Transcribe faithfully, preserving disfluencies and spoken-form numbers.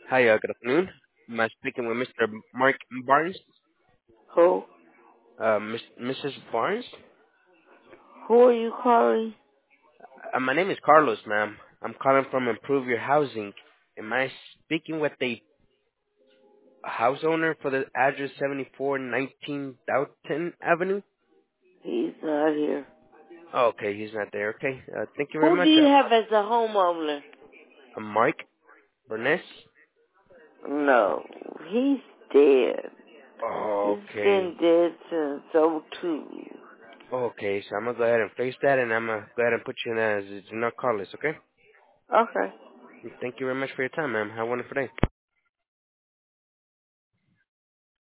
Hi, uh, good afternoon. Am I speaking with Mister Mark Barnes? Who? Uh, Miss, Missus Barnes? Who are you calling? Uh, my name is Carlos, ma'am. I'm calling from Improve Your Housing. Am I speaking with the house owner for the address seventy-four nineteen Downton Avenue? He's not here. Oh, okay, he's not there. Okay, uh, thank you very Who do much. you Uh, have as a homeowner? uh, Mark Burness? No, he's dead. Oh, He's okay. been dead since oh two. Okay, so I'm gonna go ahead and face that, and I'm gonna go ahead and put you in as do not call list, okay? Okay. Thank you very much for your time, ma'am. Have a wonderful day.